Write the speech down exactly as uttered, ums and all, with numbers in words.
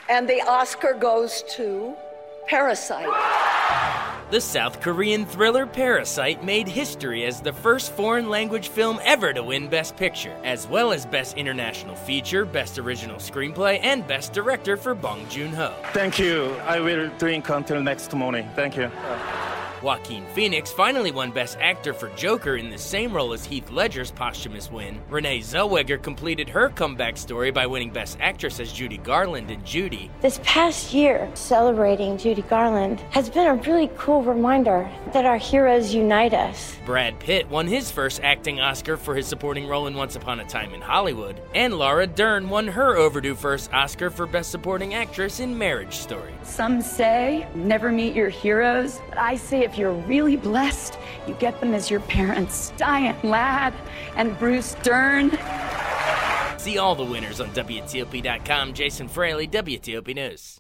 And the Oscar goes to Parasite. The South Korean thriller Parasite made history as the first foreign language film ever to win Best Picture, as well as Best International Feature, Best Original Screenplay, and Best Director for Bong Joon-ho. Thank you. I will drink until next morning. Thank you. Joaquin Phoenix finally won Best Actor for Joker in the same role as Heath Ledger's posthumous win. Renee Zellweger completed her comeback story by winning Best Actress as Judy Garland in Judy. This past year, celebrating Judy Garland has been a really cool reminder that our heroes unite us. Brad Pitt won his first acting Oscar for his supporting role in Once Upon a Time in Hollywood. And Laura Dern won her overdue first Oscar for Best Supporting Actress in Marriage Story. Some say never meet your heroes, but I say if you're really blessed, you get them as your parents. Diane Ladd and Bruce Dern. See all the winners on W T O P dot com. Jason Fraley, W T O P News.